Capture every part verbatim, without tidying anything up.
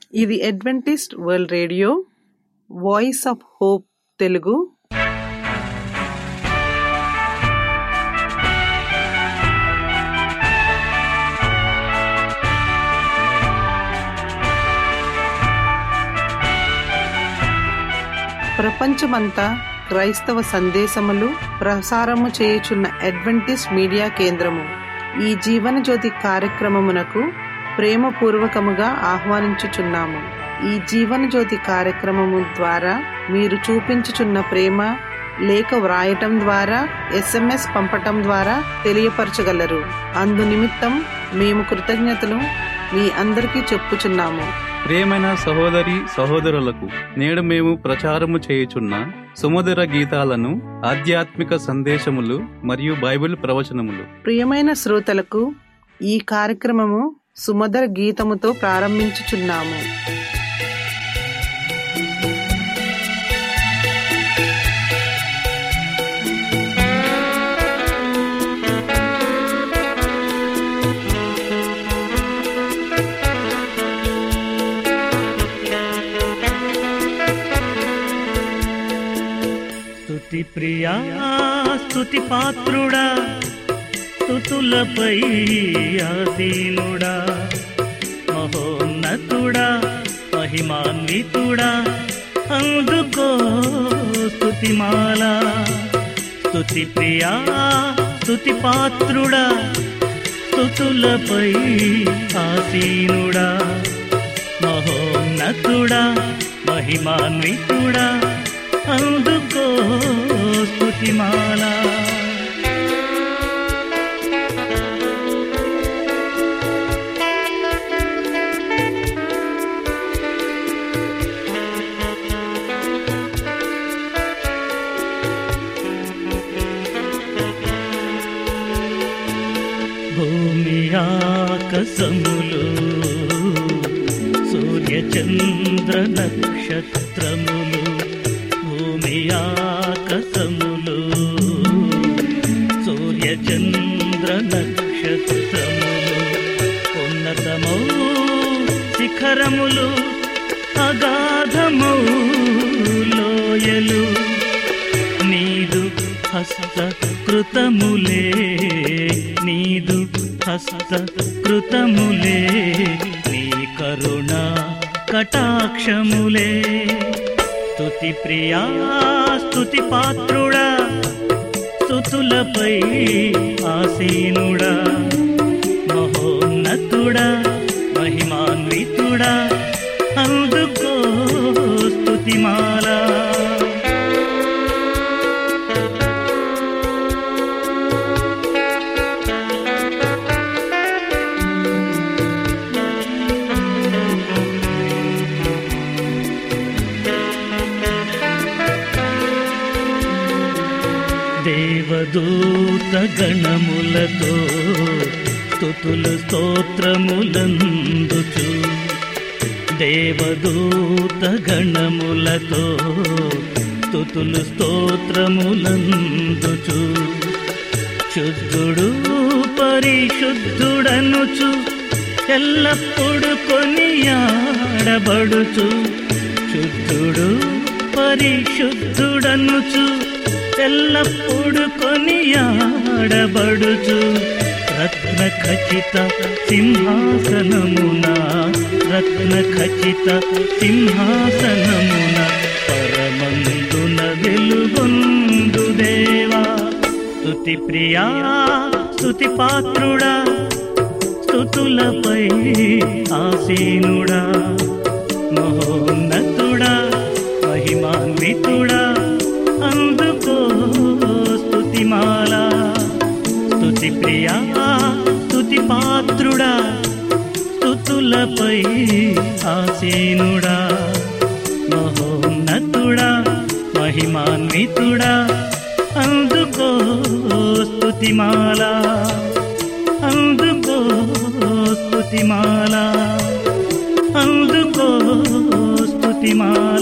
ఇది Adventist World Radio Voice of Hope Telugu. ప్రపంచమంతా క్రైస్తవ సందేశములు ప్రసారము చేయుచున్న అడ్వెంటిస్ట్ మీడియా కేంద్రము ఈ జీవన జ్యోతి కార్యక్రమమునకు ప్రేమపూర్వకముగా ఆహ్వానించుచున్నాము. ఈ జీవన జ్యోతి కార్యక్రమము ద్వారా మీరు చూపించుచున్న ప్రేమ లేఖ వ్రాయటం ద్వారా, ఎస్ఎంఎస్ పంపటం ద్వారా తెలియపరచగలరు. అందు నిమిత్తం మేము కృతజ్ఞతలు మీ అందరికీ చెప్పుచున్నాము. ప్రియమైన సహోదరి సహోదరులకు, నేడు మేము ప్రచారము చేయుచున్న సుమధుర గీతాలను, ఆధ్యాత్మిక సందేశములు మరియు బైబిల్ ప్రవచనములు ప్రియమైన శ్రోతలకు ఈ కార్యక్రమము సుమధుర గీతముతో ప్రారంభించుచున్నాము. స్తుతి ప్రియా స్తుతి పాత్రుడా, స్తుతులపై ఆసీనుడా, మహోన్నతుడా మహిమాన్వితుడా, అందుకో స్తుతిమాల. స్తుతి ప్రియా స్తుతి పాత్రుడా, స్తుతులపై ఆసీనుడా, మహోన్నతుడా మహిమాన్వితుడా, అందుకో స్తుతిమాల. భూమి ఆకాశములు, సూర్య చంద్ర నక్షత్రములు, భూమి ఆకాశములు, సూర్య చంద్ర నక్షత్రములు, ఉన్నతమౌ శిఖరములు, అగాధమౌ లోయలు, నీదు హస్త కృతములే, నీదు హస్త కృతములే, నీ కరుణ కటాక్షములే. స్తుతి ప్రియా స్తుతి పాత్రుడా, స్తుతులపై ఆసీనుడా, మహోన్నతుడా మహిమాన్వితుడా, అందుకో స్తుతిమాల. దేవదూత గణములతో స్తుతులు స్తోత్రములందుచు, దేవదూత గణములతో స్తుతులు స్తోత్రములందుచు, శుద్ధుడు పరిశుద్ధుడనుచు ఎల్లప్పుడు కొనియాడబడుచు, శుద్ధుడు పరిశుద్ధుడనుచు ఎల్లప్పుడు కొనియాడబడుచు, రత్న ఖచిత సింహాసనమున, రత్న ఖచిత సింహాసనమున, పరమందున వెలుగొందు దేవా. స్తుతి ప్రియా స్తుతి పాత్రుడా, స్తుతులపై ఆసీనుడా, మహోన్నతుడా మహిమాన్వితుడా, అందుకో స్తుతిమాల. స్తుతి ప్రియా స్తుతి పాత్రుడా, స్తుతులపై ఆసీనుడా, మహోన్నతుడా మహిమాన్వితుడా, అందుకో స్తుతిమాల, అందుకో స్తుతిమాల, అందుకో స్తుతిమాల.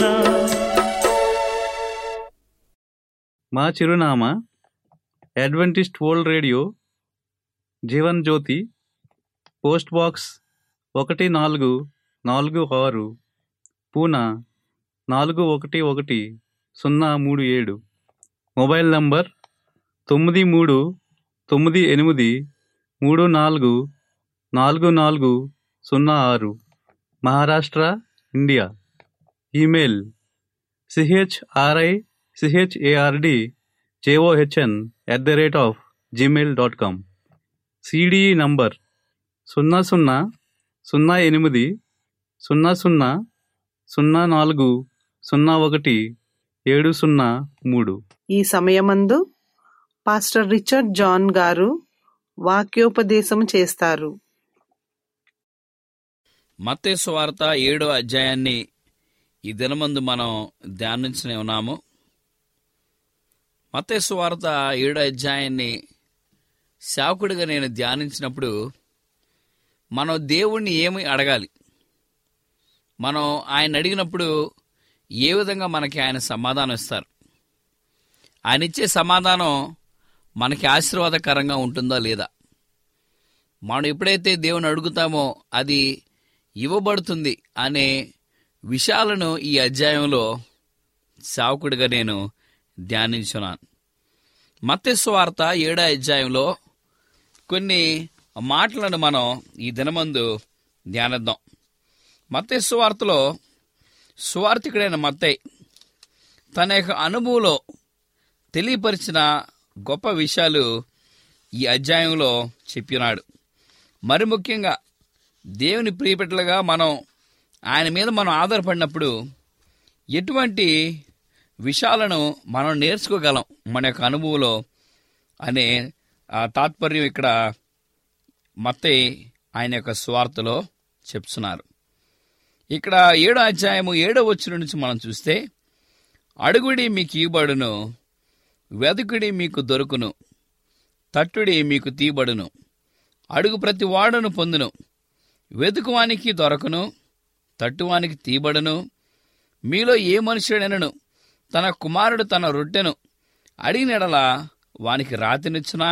మా చిరునామా Adventist World Radio, Jeevan Jyoti, post box ఒకటి నాలుగు నాలుగు ఆరు, పూనా నాలుగు ఒకటి ఒకటి సున్నా మూడు ఏడు. మొబైల్ నంబర్ తొమ్మిది మూడు తొమ్మిది ఎనిమిది మూడు నాలుగు నాలుగు నాలుగు సున్నా ఆరు, Maharashtra, India. Email C H R I C H A R D J O H N at the rate of Gmail dot com. C D E number సున్నా సున్నా సున్నా ఎనిమిది సున్నా సున్నా సున్నా నాలుగు సున్నా ఒకటి ఏడు సున్నా మూడు. ఈ సమయమందు పాస్టర్ రిచర్డ్ జాన్ గారు వాక్యోపదేశం చేస్తారు. మత్తయి సువార్త ఏడో అధ్యాయాన్ని ఈ దినమందు మనం ధ్యానించనే ఉన్నాము. మత్తయి సువార్త ఏడో అధ్యాయాన్ని సేవకుడిగా నేను ధ్యానించినప్పుడు మనం దేవుణ్ణి ఏమి అడగాలి, మనం ఆయన అడిగినప్పుడు ఏ విధంగా మనకి ఆయన సమాధానం ఇస్తారు, ఆయన ఇచ్చే సమాధానం మనకి ఆశీర్వాదకరంగా ఉంటుందా లేదా, మనం ఎప్పుడైతే దేవుని అడుగుతామో అది ఇవ్వబడుతుంది అనే విషయాలను ఈ అధ్యాయంలో సేవకుడిగా నేను ధ్యానించున్నాను. మత్తయి సువార్త ఏడో అధ్యాయంలో కొన్ని మాటలను మనం ఈ దినమందు ధ్యానిద్దాం. మత్తయి సువార్తలో సువార్తికుడైన మత్తయి తన యొక్క అనుభవంలో తెలియపరిచిన గొప్ప విషయాలు ఈ అధ్యాయంలో చెప్పినాడు. మరి ముఖ్యంగా దేవుని ప్రియపెట్టలుగా మనం ఆయన మీద మనం ఆధారపడినప్పుడు ఎటువంటి విషయాలను మనం నేర్చుకోగలం మన యొక్క అనుభవంలో అనే ఆ తాత్పర్యం ఇక్కడ మత్తయి ఆయన యొక్క సువార్తలో చెప్తున్నారు. ఇక్కడ ఏడో అధ్యాయము ఏడో వచనం నుంచి మనం చూస్తే, అడుగుడి మీకు ఇవ్వబడును, వెదుకుడి మీకు దొరుకును, తట్టుడి మీకు తీయబడును, అడుగు ప్రతి వాడును పొందును, వెదుకువానికి దొరకును, తట్టువానికి తీయబడును. మీలో ఏ మనుషుడైనను తన కుమారుడు తన రొట్టెను అడిగినెడల వానికి రాతినిచ్చునా,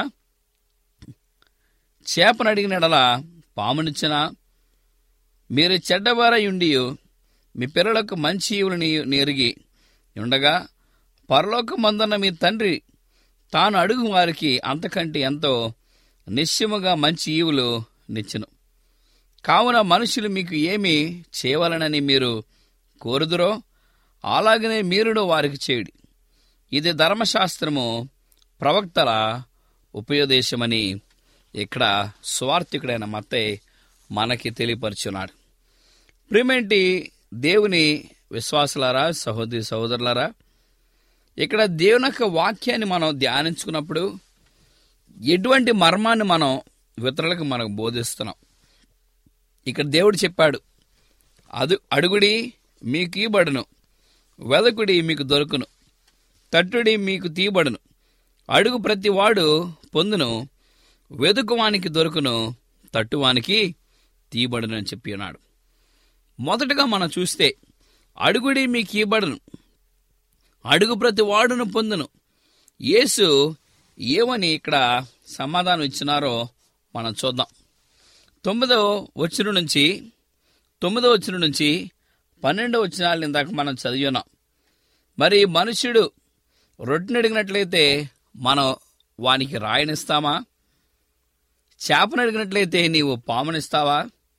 చేపను అడిగినెడల పామునిచ్చునా? మీరు చెడ్డవారయుండి మీ పిల్లలకు మంచి ఈవులు నెరిగి ఉండగా పరలోకమందున్న మీ తండ్రి తాను అడుగు వారికి అంతకంటే ఎంతో నిశ్చయముగా మంచి ఈవులు నిచ్చును. కావున మనుషులు మీకు ఏమి చేయవలనని మీరు కోరుదురో అలాగనే మీరును వారికి చేయుడి. ఇది ధర్మశాస్త్రము ప్రవక్తల ఉపయోదేశమని ఇక్కడ సువార్తికుడైన మత్తయి మనకి తెలియపరుచున్నాడు. ప్రియమేంటి దేవుని విశ్వాసులారా, సహోదరి సహోదరులారా, ఇక్కడ దేవుని యొక్క వాక్యాన్ని మనం ధ్యానించుకున్నప్పుడు ఎటువంటి మర్మాన్ని మనం ఇతరులకు మనకు బోధిస్తున్నాం. ఇక్కడ దేవుడు చెప్పాడు, అదు అడుగుడి మీకు ఇవ్వబడును, వెదకుడి మీకు దొరుకును, తట్టుడి మీకు తీయబడును, అడుగు ప్రతి వాడు పొందును, వెదుకువానికి దొరుకును, తట్టువానికి తీయబడును అని చెప్పి ఉన్నాడు. మొదటగా మనం చూస్తే అడుగుడి మీకు ఇవ్వబడును, అడుగు ప్రతి వాడును పొందును. యేసు ఏమని ఇక్కడ సమాధానం ఇచ్చినారో మనం చూద్దాం. తొమ్మిదో వచనం నుంచి తొమ్మిదో వచనం నుంచి పన్నెండో వచనాలు ఇందాక మనం చదివి ఉన్నాం. మరి మనుష్యుడు రొట్టెని అడిగినట్లయితే మనం వానికి రాయనిస్తామా? చేపను అడిగినట్లయితే నీవు పామునిస్తావా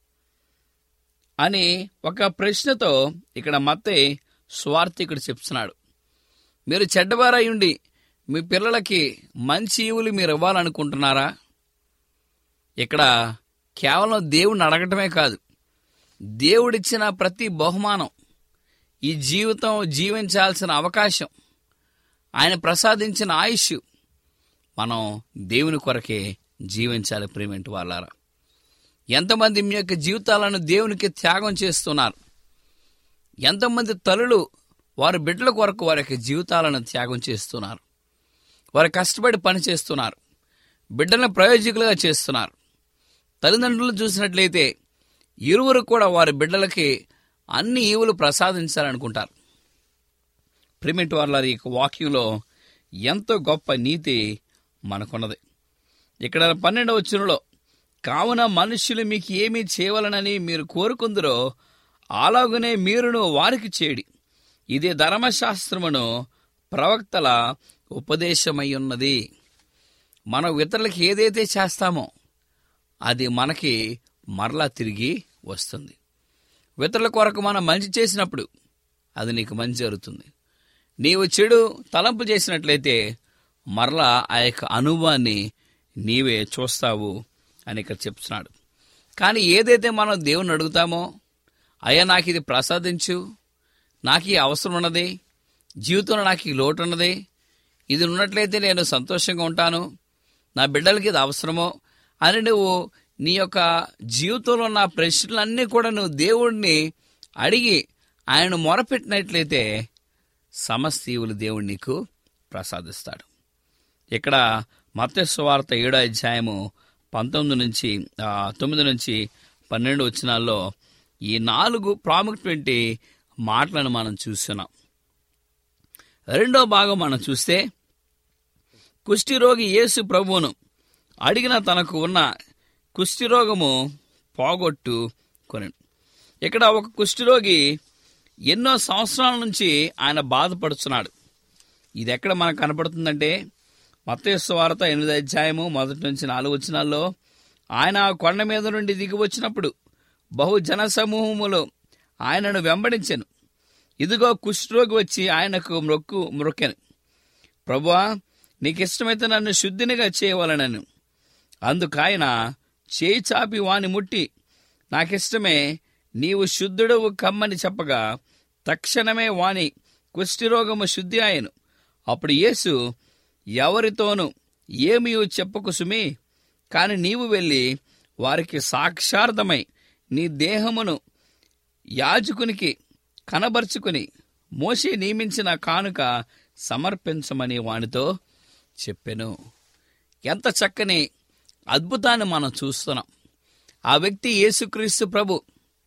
అని ఒక ప్రశ్నతో ఇక్కడ మత్తయి సువార్తికుడు చెప్తున్నాడు. మీరు చెడ్డవారయ్యుండి మీ పిల్లలకి మంచి ఈవులు మీరు ఇవ్వాలనుకుంటున్నారా? ఇక్కడ కేవలం దేవుణ్ణి అడగటమే కాదు, దేవుడిచ్చిన ప్రతి బహుమానం, ఈ జీవితం జీవించాల్సిన అవకాశం, ఆయన ప్రసాదించిన ఆయుష్ మనం దేవుని కొరకే జీవించాలి. ప్రియమైన వాళ్ళారా, ఎంతమంది మీ యొక్క జీవితాలను దేవునికి త్యాగం చేస్తున్నారు? ఎంతమంది తల్లులు వారి బిడ్డల కొరకు వారి యొక్క జీవితాలను త్యాగం చేస్తున్నారు? వారు కష్టపడి పని చేస్తున్నారు, బిడ్డలను ప్రయోజకులుగా చేస్తున్నారు. తల్లిదండ్రులు చూసినట్లయితే ఇరువురు కూడా వారి బిడ్డలకి అన్ని ఈవులు ప్రసాదించాలనుకుంటారు. ప్రియమైన వాళ్ళ ఈ వాక్యంలో ఎంతో గొప్ప నీతి మనకున్నది. ఇక్కడ పన్నెండవ వచనంలో, కావున మనుష్యులు మీకు ఏమీ చేయవలనని మీరు కోరుకుందరో అలాగునే మీరును వారికి చేడి. ఇది ధర్మశాస్త్రమును ప్రవక్తల ఉపదేశమయ్యున్నది. మనం ఇతరులకి ఏదైతే చేస్తామో అది మనకి మరలా తిరిగి వస్తుంది. ఇతరుల కొరకు మనం మంచి చేసినప్పుడు అది నీకు మంచి జరుగుతుంది. నీవు చెడు తలంపు చేసినట్లయితే మరలా ఆ యొక్క అనుభవాన్ని నీవే చూస్తావు అని ఇక్కడ చెప్తున్నాడు. కానీ ఏదైతే మనం దేవుని అడుగుతామో, అయ్యా నాకు ఇది ప్రసాదించు, నాకు ఈ అవసరం ఉన్నది, జీవితంలో నాకు ఈ లోటు ఉన్నది, ఇది ఉన్నట్లయితే నేను సంతోషంగా ఉంటాను, నా బిడ్డలకి ఇది అవసరమో అని నువ్వు నీ యొక్క జీవితంలో ఉన్న ప్రశ్నలన్నీ కూడా నువ్వు దేవుడిని అడిగి ఆయన మొరపెట్టినట్లయితే సమస్తీవులు దేవుడు నీకు ప్రసాదిస్తాడు. ఇక్కడ మత్తయి సువార్త ఏడో అధ్యాయము పంతొమ్మిది నుంచి తొమ్మిది నుంచి పన్నెండు వచనాల్లో ఈ నాలుగు ప్రాముఖ్యమైన మాటలను మనం చూస్తున్నాం. రెండో భాగం మనం చూస్తే, కుష్ఠిరోగి యేసు ప్రభువును అడిగిన తనకు ఉన్న కుష్ఠిరోగము పోగొట్టు కొని. ఇక్కడ ఒక కుష్ఠిరోగి ఎన్నో సంవత్సరాల నుంచి ఆయన బాధపడుతున్నాడు. ఇది ఎక్కడ మనకు కనపడుతుందంటే మత్తయి సువార్త ఎనిమిది అధ్యాయము మొదటి నుంచి నాలుగు వచనాల్లో, ఆయన కొండ మీద నుండి దిగి వచ్చినప్పుడు బహు జన సమూహములు ఆయనను వెంబడించెను. ఇదిగో కుష్ఠరోగి వచ్చి ఆయనకు మ్రొక్కు మ్రొక్కెను. ప్రభువా, నీకిష్టమైతే నన్ను శుద్ధినిగా చేయవలనను. అందుకాయన చేయి చాపి వాని ముట్టి, నాకిష్టమే, నీవు శుద్ధుడవు కమ్మని చెప్పగా తక్షణమే వాని కుష్ఠరోగము శుద్ధి ఆయను. అప్పుడు యేసు, ఎవరితోనూ ఏమీ చెప్పకు సుమి, కాని నీవు వెళ్ళి వారికి సాక్షార్థమై నీ దేహమును యాజకునికి కనబరుచుకుని మోషే నియమించిన కానుక సమర్పించమని వానితో చెప్పెను. ఎంత చక్కని అద్భుతాన్ని మనం చూస్తున్నాం. ఆ వ్యక్తి యేసుక్రీస్తు ప్రభు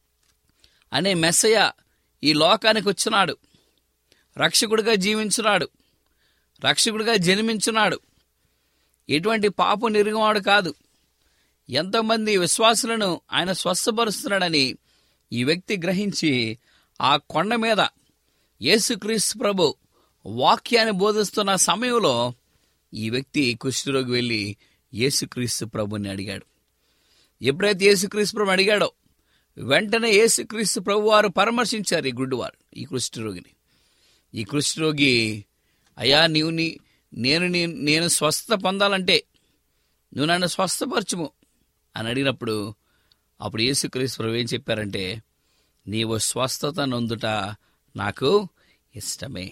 అనే మెస్సయ్య ఈ లోకానికి వచ్చినాడు, రక్షకుడిగా జీవించున్నాడు, రక్షకుడిగా జన్మించున్నాడు. ఎటువంటి పాపం నిరుగవాడు కాదు. ఎంతోమంది విశ్వాసులను ఆయన స్వస్థపరుస్తున్నాడని ఈ వ్యక్తి గ్రహించి ఆ కొండ మీద యేసుక్రీస్తు ప్రభు వాక్యాన్ని బోధిస్తున్న సమయంలో ఈ వ్యక్తి కుష్ఠరోగి వెళ్ళి యేసుక్రీస్తు ప్రభుని అడిగాడు. ఎప్పుడైతే యేసుక్రీస్తు ప్రభు అడిగాడో వెంటనే యేసుక్రీస్తు ప్రభు వారు పరామర్శించారు ఈ గుడ్డివారు, ఈ కుష్ఠరోగిని. ఈ కుష్ఠరోగి, అయ్యా నీవు నీ నేను నేను స్వస్థత పొందాలంటే నువ్వు నన్ను స్వస్థపరచుము అని అడిగినప్పుడు అప్పుడు యేసుక్రీస్తు ప్రభు ఏం చెప్పారంటే, నీవు స్వస్థత నొందుట నాకు ఇష్టమే.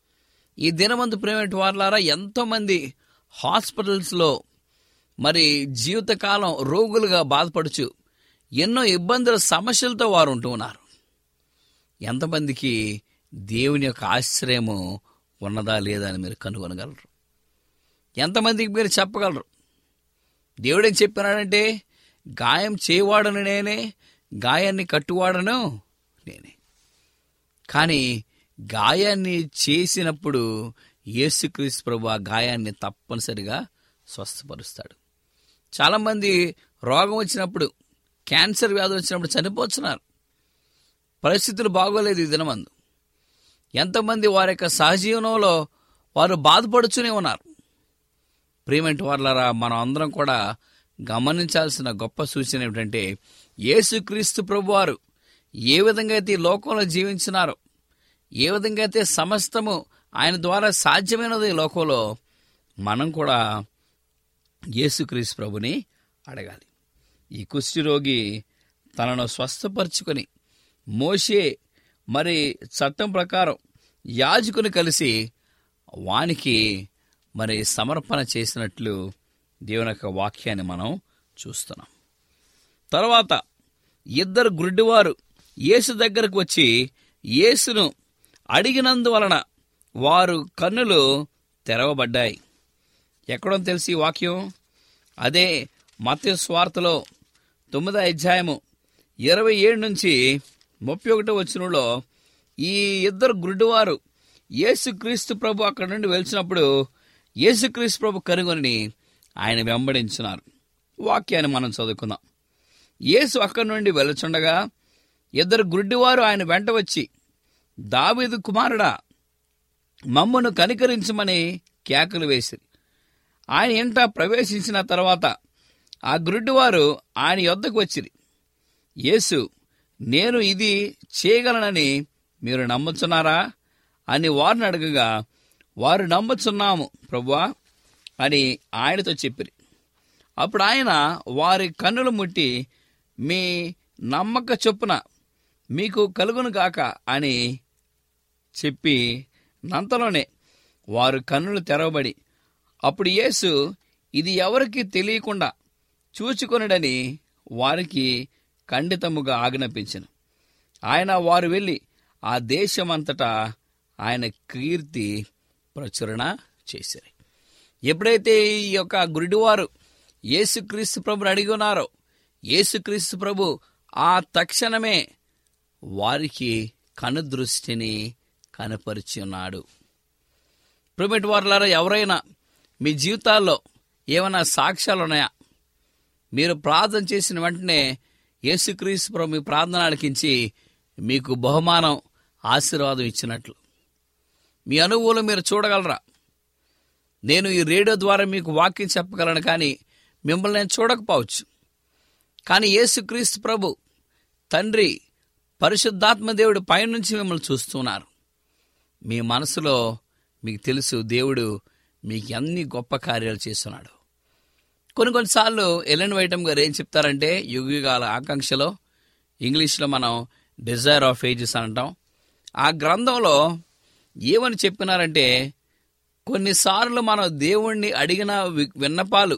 ఈ దినమందు ప్రేమటి వారలారా, ఎంతోమంది హాస్పిటల్స్లో మరి జీవితకాలం రోగులుగా బాధపడుచు ఎన్నో ఇబ్బందుల సమస్యలతో వారు ఉంటూ ఉన్నారు. ఎంతమందికి దేవుని యొక్క ఆశ్రయము ఉన్నదా లేదా అని మీరు కనుగొనగలరు? ఎంతమందికి మీరు చెప్పగలరు? దేవుడేం చెప్పినాడంటే, గాయం చేయవాడను నేనే, గాయాన్ని కట్టువాడను నేనే. కానీ గాయాన్ని చేసినప్పుడు యేసుక్రీస్తు ప్రభు ఆ గాయాన్ని తప్పనిసరిగా స్వస్థపరుస్తాడు. చాలామంది రోగం వచ్చినప్పుడు, క్యాన్సర్ వ్యాధి వచ్చినప్పుడు చనిపోతున్నారు. పరిస్థితులు బాగోలేదు ఈ దినమందు. ఎంతమంది వారి యొక్క సహజీవనంలో వారు బాధపడుతూనే ఉన్నారు. ప్రియమైన వారలారా, మనం అందరం కూడా గమనించాల్సిన గొప్ప సూచన ఏమిటంటే, యేసుక్రీస్తు ప్రభువారు ఏ విధంగా అయితే ఈ లోకంలో జీవించినారో, ఏ విధంగా అయితే సమస్తము ఆయన ద్వారా సాధ్యమైనది ఈ లోకంలో, మనం కూడా యేసుక్రీస్తు ప్రభుని అడగాలి. ఈ కుష్ఠరోగి తనను స్వస్థపరుచుకొని మోషే మరి చట్టం ప్రకారం యాజకుని కలిసి వానికి మరి సమర్పణ చేసినట్లు దేవుని యొక్క వాక్యాన్ని మనం చూస్తున్నాం. తర్వాత ఇద్దరు గుడ్డివారు యేసు దగ్గరకు వచ్చి యేసును అడిగినందువలన వారు కన్నులు తెరవబడ్డాయి. ఎక్కడో తెలిసి వాక్యం అదే మత్తయి సువార్తలో తొమ్మిదో అధ్యాయము ఇరవై ఏడు నుంచి ముప్పై ఒకటో వచనంలో ఈ ఇద్దరు గుడ్డివారు యేసుక్రీస్తు ప్రభు అక్కడి నుండి వెళ్చినప్పుడు యేసుక్రీస్తు ప్రభు కనుగొని ఆయన వెంబడించినారు. వాక్యాన్ని మనం చదువుకుందాం. యేసు అక్కడి నుండి వెళుచుండగా ఇద్దరు గుడ్డివారు ఆయన వెంట వచ్చి, దావీదు కుమారుడా, మమ్మను కనికరించమని కేకలు వేసిరి. ఆయన ఇంట ప్రవేశించిన తర్వాత ఆ గుడ్డివారు ఆయన యొద్దకు వచ్చిరి. యేసు, నేను ఇది చేయగలనని మీరు నమ్ముచున్నారా అని వారిని అడగగా, వారు నమ్ముచున్నాము ప్రభువా అని ఆయనతో చెప్పిరి. అప్పుడు ఆయన వారి కన్నులు ముట్టి, మీ నమ్మక చొప్పున మీకు కలుగును గాక అని చెప్పి నంతలోనే వారు కన్నులు తెరవబడి, అప్పుడు యేసు ఇది ఎవరికి తెలియకుండా చూచుకొనుడని వారికి ఖండితముగా ఆజ్ఞాపించెను. ఆయన వారు వెళ్ళి ఆ దేశమంతటా ఆయన కీర్తి ప్రచురణ చేశారు. ఎప్పుడైతే ఈ యొక్క గురుడివారు యేసుక్రీస్తు ప్రభుని అడిగి ఉన్నారో, యేసుక్రీస్తు ప్రభు ఆ తక్షణమే వారికి కనుదృష్టిని కనపరిచి ఉన్నాడు. ప్రియమైన వారలారా, ఎవరైనా మీ జీవితాల్లో ఏమైనా సాక్ష్యాలు ఉన్నాయా? మీరు ప్రార్థన చేసిన వెంటనే యేసుక్రీస్తు ప్రభు మీ ప్రార్థన ఆలకించి మీకు బహుమానం, ఆశీర్వాదం ఇచ్చినట్లు మీ అనుభవం మీరు చూడగలరా? నేను ఈ రేడియో ద్వారా మీకు వాక్యం చెప్పగలను, కానీ మిమ్మల్ని నేను చూడకపోవచ్చు. కానీ యేసుక్రీస్తు ప్రభు తండ్రి, పరిశుద్ధాత్మ దేవుడు పైనుంచి మిమ్మల్ని చూస్తున్నారు. మీ మనసులో మీకు తెలుసు, దేవుడు మీకు అన్ని గొప్ప కార్యాలు చేస్తున్నాడు. కొన్ని కొన్నిసార్లు ఎలెన్ వైటమ్ గారు ఏం చెప్తారంటే, యుగయుగాల ఆకాంక్షలో, ఇంగ్లీష్లో మనం డిజైర్ ఆఫ్ ఏజెస్ అంటాం, ఆ గ్రంథంలో ఏమని చెప్పినారంటే, కొన్నిసార్లు మనం దేవుణ్ణి అడిగిన విన్నపాలు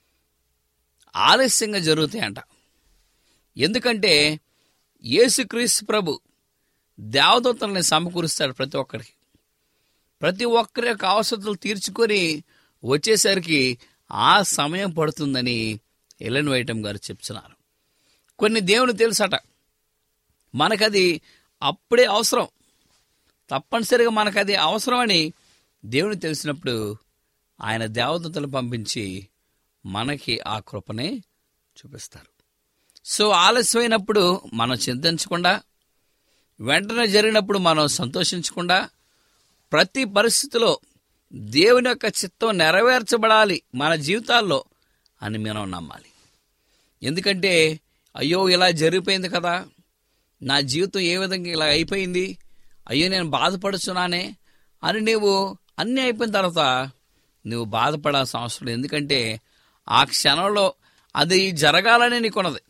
ఆలస్యంగా జరుగుతాయంట. ఎందుకంటే యేసుక్రీస్తు ప్రభు దేవదూతల్ని సమకూరుస్తాడు ప్రతి ఒక్కరికి. ప్రతి ఒక్కరి యొక్క అవసరతలు తీర్చుకొని వచ్చేసరికి ఆ సమయం పడుతుందని ఎలెన్ వైటమ్ గారు చెప్తున్నారు. కొన్ని దేవుని తెలుసట, మనకది అప్పుడే అవసరం, తప్పనిసరిగా మనకది అవసరమని దేవుని తెలిసినప్పుడు ఆయన దేవదూతలు పంపించి మనకి ఆ కృపనే చూపిస్తారు. సో ఆలస్యమైనప్పుడు మనం చింతించకుండా, వెంటనే జరిగినప్పుడు మనం సంతోషించకుండా, ప్రతి పరిస్థితిలో దేవుని యొక్క చిత్తం నెరవేర్చబడాలి మన జీవితాల్లో అని మనం నమ్మాలి. ఎందుకంటే అయ్యో ఇలా జరిగిపోయింది కదా, నా జీవితం ఏ విధంగా ఇలా అయిపోయింది, అయ్యో నేను బాధపడుచున్నానే అని నీవు అన్నీ అయిపోయిన తర్వాత నువ్వు బాధపడాల్సిన అవసరం లేదు. ఎందుకంటే ఆ క్షణంలో అది జరగాలనే నీకున్నది,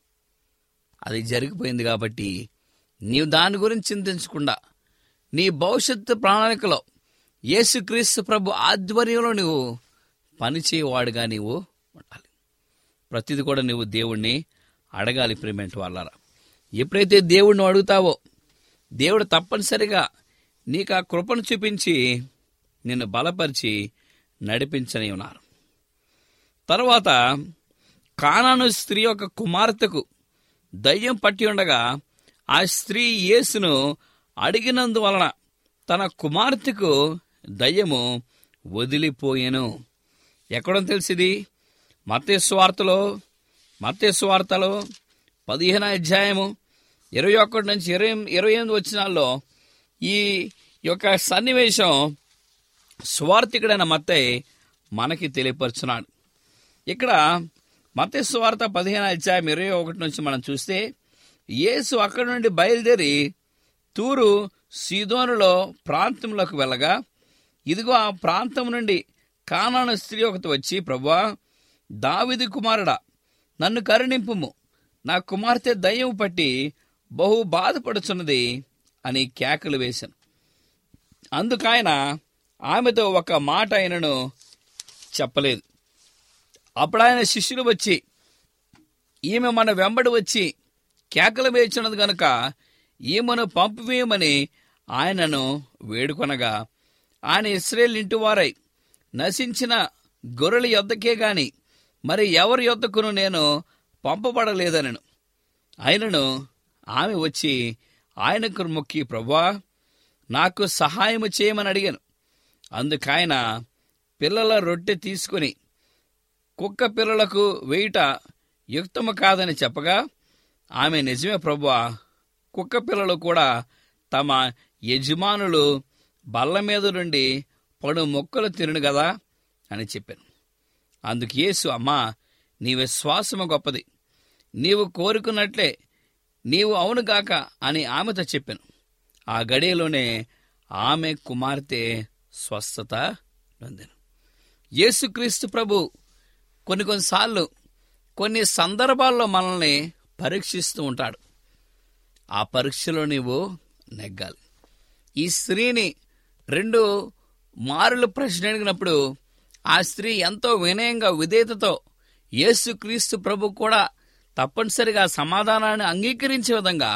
అది జరిగిపోయింది. కాబట్టి నీవు దాని గురించి చింతించకుండా నీ భవిష్యత్తు ప్రణాళికలో యేసుక్రీస్తు ప్రభు ఆధ్వర్యంలో నువ్వు పనిచేయవాడుగా నీవు ఉండాలి. ప్రతిది కూడా నువ్వు దేవుణ్ణి అడగాలి. ప్రియమైన వాళ్ళారా, ఎప్పుడైతే దేవుడిని అడుగుతావో దేవుడు తప్పనిసరిగా నీకు ఆ కృపను చూపించి నిన్ను బలపరిచి నడిపించని ఉన్నారు. తర్వాత కానాను స్త్రీ యొక్క కుమార్తెకు దయ్యం పట్టి ఉండగా ఆ స్త్రీ యేసును అడిగినందువలన తన కుమార్తెకు దయ్యము వదిలిపోయెను. ఎక్కడో తెలిసింది? మత్తయి సువార్తలో మత్తయి సువార్తలో పదిహేను అధ్యాయము ఇరవై ఒకటి నుంచి ఇరవై ఇరవై ఎనిమిది వచనాల్లో ఈ యొక్క సన్నివేశం సువార్తికుడైన మత్తయి మనకి తెలియపరుచున్నాడు. ఇక్కడ మత్తయి సువార్త పదిహేను అధ్యాయం ఇరవై ఒకటి నుంచి మనం చూస్తే, యేసు అక్కడి నుండి బయలుదేరి తూరు సీదోనులో ప్రాంతంలోకి వెళ్ళగా, ఇదిగో ఆ ప్రాంతం నుండి కానాను స్త్రీ ఒకటి వచ్చి, ప్రభువా, దావీదు కుమారుడా, నన్ను కరుణింపుము, నా కుమార్తె దయ్యం పట్టి బహు బాధపడుచున్నది అని కేకలు వేశాను. అందుకైన ఆమెతో ఒక మాట ఆయనను చెప్పలేదు. అప్పుడు ఆయన శిష్యులు వచ్చి, ఈమె మన వెంబడి వచ్చి కేకలు వేస్తున్నది గనుక ఈమెను పంపివేయమని ఆయనను వేడుకొనగా, ఆయన ఇశ్రాయేలు ఇంటివారై నశించిన గొర్రెల యొద్దకే గాని మరి ఎవరి యొద్దకును నేను పంపబడలేదనను. ఆయనను ఆమె వచ్చి ఆయనకు మొక్కి, ప్రభువా, నాకు సహాయము చేయమని అడిగాను. అందుకైన పిల్లల రొట్టె తీసుకుని కుక్క పిల్లలకు వేయుట యుక్తము కాదని చెప్పగా, ఆమె నిజమే ప్రభువా కుక్క పిల్లలు కూడా తమ యజమానులు బల్ల మీద నుండి పడు మొక్కలు తినను కదా అని చెప్పాను. అందుకు యేసు, అమ్మా, నీ విశ్వాసము గొప్పది, నీవు కోరుకున్నట్లే నీవు అవునుగాక అని ఆమెతో చెప్పాను. ఆ గడియలోనే ఆమె కుమార్తె స్వస్థత నొందెను. యేసుక్రీస్తు ప్రభు కొన్ని కొన్నిసార్లు కొన్ని సందర్భాల్లో మనల్ని పరీక్షిస్తూ ఉంటాడు. ఆ పరీక్షలో నీవు నెగ్గాలి. ఈ స్త్రీని రెండు మారులు ప్రశ్న అడిగినప్పుడు ఆ స్త్రీ ఎంతో వినయంగా విధేయతతో యేసుక్రీస్తు ప్రభు కూడా తప్పనిసరిగా సమాధానాన్ని అంగీకరించే విధంగా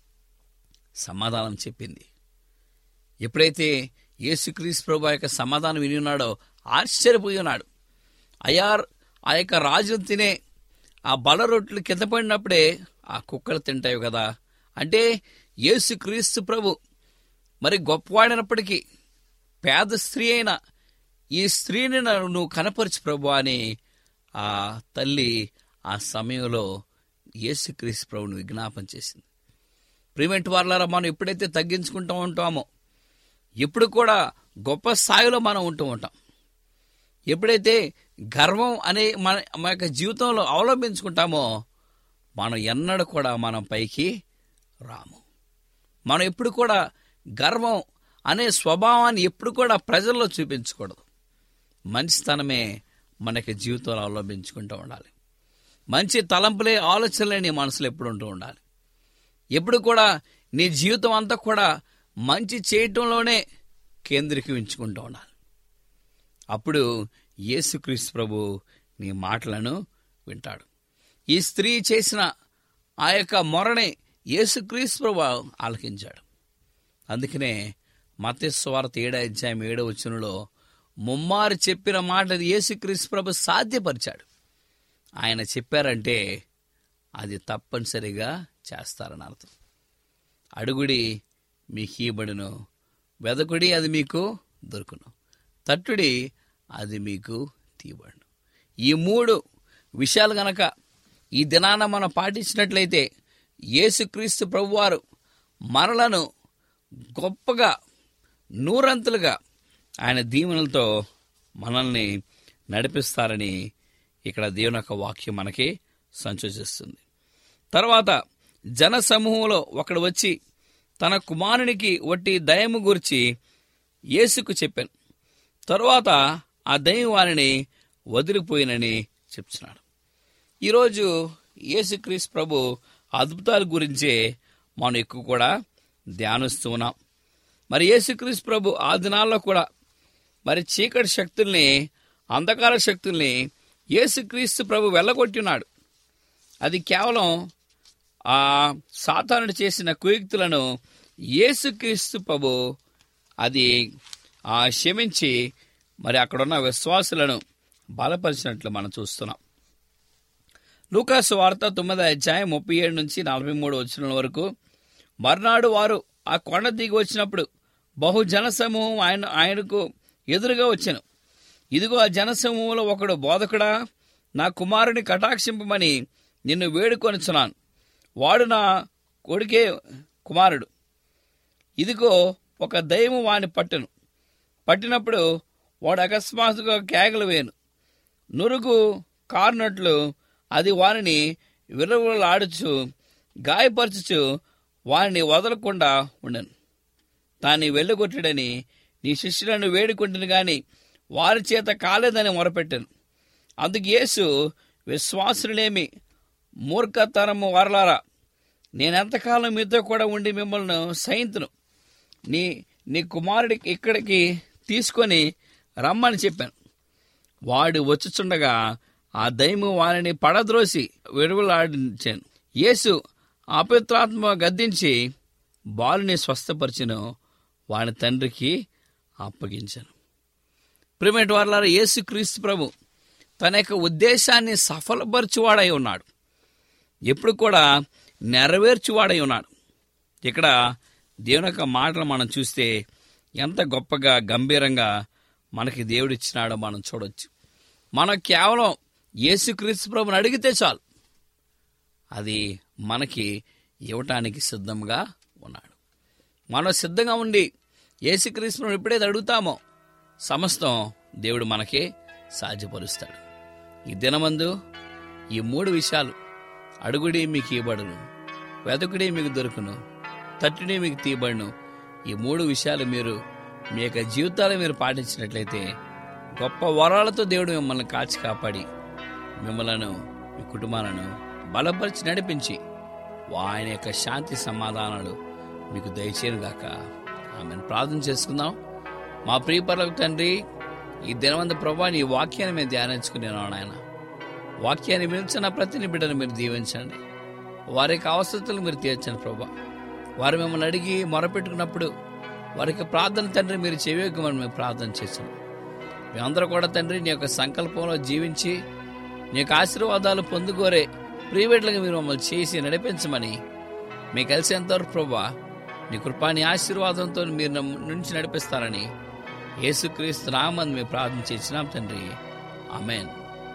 సమాధానం చెప్పింది. ఎప్పుడైతే యేసుక్రీస్తు ప్రభు యొక్క సమాధానం విని ఉన్నాడో ఆశ్చర్యపోయి ఉన్నాడు. అయ్యా, ఆ యొక్క రాజును తినే ఆ బల రొట్టెలు కింద పడినప్పుడే ఆ కుక్కలు తింటాయి కదా. అంటే యేసుక్రీస్తు ప్రభు మరి గొప్పవాడినప్పటికీ పేద స్త్రీ అయిన ఈ స్త్రీని నువ్వు కనపరచు ప్రభు అని ఆ తల్లి ఆ సమయంలో యేసుక్రీస్తు ప్రభుని విజ్ఞాపన చేసింది. ప్రియమైన వారలారా, మనం ఎప్పుడైతే తగ్గించుకుంటూ ఉంటామో, ఎప్పుడు కూడా గొప్ప స్థాయిలో మనం ఉంటూ ఉంటాం. ఎప్పుడైతే గర్వం అనే మన మన యొక్క జీవితంలో అవలంబించుకుంటామో, మనం ఎన్నడూ కూడా మనం పైకి రాము. మనం ఎప్పుడు కూడా గర్వం అనే స్వభావాన్ని ఎప్పుడు కూడా ప్రజల్లో చూపించకూడదు. మంచితనమే మనకి జీవితంలో అవలంబించుకుంటూ ఉండాలి. మంచి తలంపులే, ఆలోచనలే నీ మనసులో ఎప్పుడు ఉంటూ ఉండాలి. ఎప్పుడు కూడా నీ జీవితం అంతా కూడా మంచి చేయటంలోనే కేంద్రీకరించుకుంటూ ఉండాలి. అప్పుడు యేసుక్రీస్తు ప్రభు నీ మాటలను వింటాడు. ఈ స్త్రీ చేసిన ఆ యొక్క మొరని యేసుక్రీస్తు ప్రభు ఆలకించాడు. అందుకనే మత్తయి సువార్త ఏడో అధ్యాయం ఏడో వచనంలో ముమ్మారు చెప్పిన మాట యేసుక్రీస్తు ప్రభు సాధ్యపరిచాడు. ఆయన చెప్పారంటే అది తప్పనిసరిగా చేస్తారని అర్థం. అడుగుడి మీకు ఇయ్యబడును, వెదకుడి అది మీకు దొరుకును, తట్టుడి అది మీకు తీయబడును. ఈ మూడు విషయాలు గనక ఈ దినాన మనం పాటించినట్లయితే యేసుక్రీస్తు ప్రభువారు మనలను గొప్పగా నూరంతులుగా ఆయన దీవెనలతో మనల్ని నడిపిస్తారని ఇక్కడ దేవుని యొక్క వాక్యం మనకి సంచోచిస్తుంది. తర్వాత జన సమూహంలో ఒకడు వచ్చి తన కుమారునికి వట్టి దయము గురించి యేసుకు చెప్పాను. తరువాత ఆ దయ్యం వారిని వదిలిపోయినని చెప్తున్నాడు. ఈరోజు యేసుక్రీస్తు ప్రభు అద్భుతాల గురించే మనం ఎక్కువ కూడా ధ్యానిస్తూ ఉన్నాం. మరి యేసుక్రీస్తు ప్రభు ఆ దినాల్లో కూడా మరి చీకటి శక్తుల్ని, అంధకార శక్తుల్ని యేసుక్రీస్తు ప్రభు వెళ్ళగొట్టినాడు. అది కేవలం ఆ సాతానుడు చేసిన కుయుక్తులను యేసుక్రీస్తు ప్రభు అది ఆ క్షమించి మరి అక్కడున్న విశ్వాసులను బలపరిచినట్లు మనం చూస్తున్నాం. లూకాసు వార్త తొమ్మిదో అధ్యాయం ముప్పై ఏడు నుంచి నలభై మూడు వచనాల వరకు, మర్నాడు వారు ఆ కొండ దిగి వచ్చినప్పుడు బహు జనసమూహం ఆయన ఆయనకు ఎదురుగా వచ్చాను. ఇదిగో ఆ జనసమూహంలో ఒకడు, బోధకుడా, నా కుమారుని కటాక్షింపమని నిన్ను వేడుకొనుచున్నాను, వాడు నా కొడుకే కుమారుడు. ఇదిగో ఒక దయ్యము వాని పట్టును, పట్టినప్పుడు వాడు అకస్మాత్తుగా కేకలు వేయను, నురుగు కారునట్లు అది వారిని విరవలాడుచు గాయపరచుచు వారిని వదలకుండా ఉండను. తాను వెళ్ళగొట్టడని నీ శిష్యులను వేడుకుంటును గాని వారి చేత కాలేదని మొరపెట్టాను. అందుకు యేసు, విశ్వాసులేమి మూర్ఖతరము వారలారా, నేనెంతకాలం మీతో కూడా ఉండి మిమ్మల్ని సహింతును. నీ నీ కుమారుడికి ఇక్కడికి తీసుకొని రమ్మని చెప్పాను. వాడు వచ్చుచుండగా ఆ దయ్యము వారిని పడద్రోసి విడువలాడించాను. యేసు అపవిత్రాత్మ గద్దించి బాలుని స్వస్థపరిచెను, వాని తండ్రికి అప్పగించాను. ప్రియమైన వారలారా, యేసుక్రీస్తు ప్రభు తన యొక్క ఉద్దేశాన్ని సఫలపరచువాడై ఉన్నాడు. ఎప్పుడు కూడా నెరవేర్చువాడై ఉన్నాడు. ఇక్కడ దేవుని యొక్క మాటలు మనం చూస్తే ఎంత గొప్పగా గంభీరంగా మనకి దేవుడిచ్చినాడో మనం చూడొచ్చు. మనం కేవలం యేసుక్రీస్తు ప్రభుని అడిగితే చాలు, అది మనకి ఇవ్వటానికి సిద్ధంగా ఉన్నాడు. మనం సిద్ధంగా ఉండి యేసుక్రీస్తును ఎప్పుడైతే అడుగుతామో సమస్తం దేవుడు మనకే సాధ్యపరుస్తాడు. ఈ దినమందు ఈ మూడు విషయాలు, అడుగుడి మీకు ఇవ్వబడును, వెతకుడి మీకు దొరుకును, తట్టుడి మీకు తీయబడును, ఈ మూడు విషయాలు మీరు మీ యొక్క జీవితాలు మీరు పాటించినట్లయితే గొప్ప వరాలతో దేవుడు మిమ్మల్ని కాచి కాపాడి మిమ్మలను మీ కుటుంబాలను బలపరిచి నడిపించి ఆయన యొక్క శాంతి సమాధానాలు మీకు దయచేయనుగాక. ఆమెను ప్రార్థన చేసుకుందాం. మా ప్రియపరలకు తండ్రి, ఈ దినవంత ప్రభా నీ వాక్యాన్ని మేము ధ్యానించుకునేనాను. ఆయన వాక్యాన్ని వినిచిన ప్రతి బిడ్డను మీరు దీవించండి. వారి యొక్క అవసరతలు మీరు తీర్చండి ప్రభా. వారు మిమ్మల్ని అడిగి మొరపెట్టుకున్నప్పుడు వారికి ప్రార్థన తండ్రి మీరు చెవియొగ్గమని మేము ప్రార్థన చేసాం. మేమందరూ కూడా తండ్రి నీ యొక్క సంకల్పంలో జీవించి నీ యొక్క ఆశీర్వాదాలు పొందుకోరే ప్రియబిడ్డలుగా మీరు మమ్మల్ని చేసి నడిపించమని మీకు కలిసేంతవరకు ప్రభా నీ కృపాని ఆశీర్వాదంతో మీరు నుంచి నడిపిస్తారని యేసుక్రీస్తు నామమున మేము ప్రార్థన చేసినాం తండ్రి. ఆమేన్.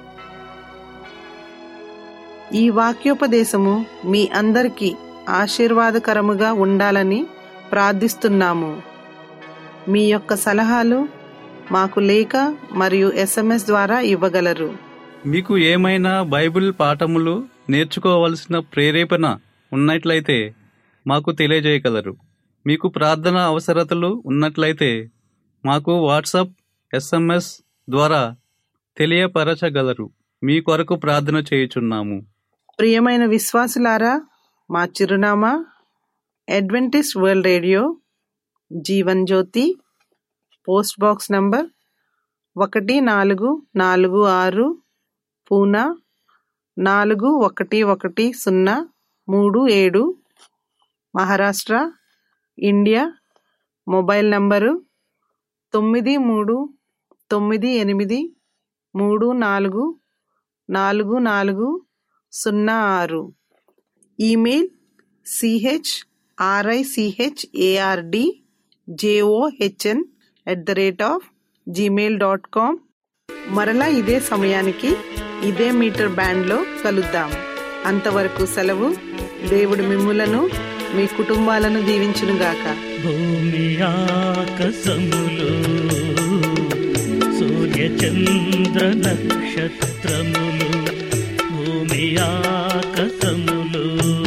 ఈ వాక్యోపదేశము మీ అందరికీ ఆశీర్వాదకరముగా ఉండాలని ప్రార్థిస్తున్నాము. మీ యొక్క సలహాలు మాకు లేఖ మరియు ఎస్ఎంఎస్ ద్వారా ఇవ్వగలరు. మీకు ఏమైనా బైబిల్ పాఠములు నేర్చుకోవలసిన ప్రేరేపణ ఉన్నట్లయితే మాకు తెలియజేయగలరు. మీకు ప్రార్థన అవసరతలు ఉన్నట్లయితే మాకు వాట్సాప్, ఎస్ఎంఎస్ ద్వారా తెలియపరచగలరు. మీ కొరకు ప్రార్థన చేయుచున్నాము. ప్రియమైన విశ్వాసులారా, మా చిరునామా Adventist World Radio, Jeevan Jyoti, post box number ఒకటి నాలుగు నాలుగు ఆరు, పూనా నాలుగు ఒకటి ఒకటి సున్నా మూడు ఏడు, మహారాష్ట్ర, ఇండియా. మొబైల్ నంబరు తొమ్మిది మూడు తొమ్మిది ఎనిమిది మూడు నాలుగు నాలుగు నాలుగు సున్నా ఆరు. Email CH RICHARD JOHN at the rate of Gmail dot com. మరలా ఇదే సమయానికి ఇదే మీటర్ బ్యాండ్లో కలుద్దాం. అంతవరకు సెలవు. దేవుడు మిమ్ములను మీ కుటుంబాలను దీవించునుగాక. భూమి ఆకాశములు, సూర్య చంద్ర నక్షత్రములు, భూమి ఆకాశములు,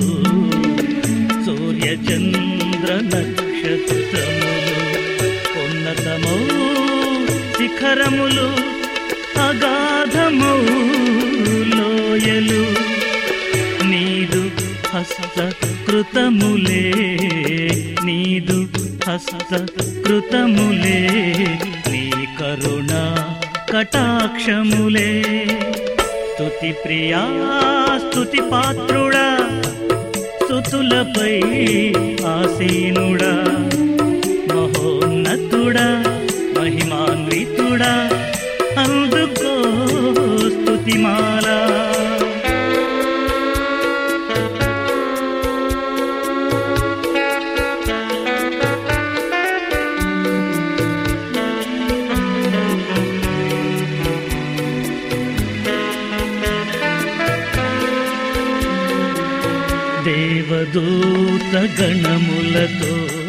సూర్య చంద్ర నక్షత్రములు, ఉన్నతమౌ శిఖరములు, అగాధమౌ లోయలు, నీదు హస్త కృతములే, నీదు హస్త కృతములే, నీ కరుణ కటాక్షములే. స్తుతి ప్రియా స్తుతి పాత్రుడా, స్తుతులపై ఆసీనుడా, మహోన్నతుడా మహిమాన్వితుడా, అందుకో స్తుతిమాల. దేవదూత గణములతో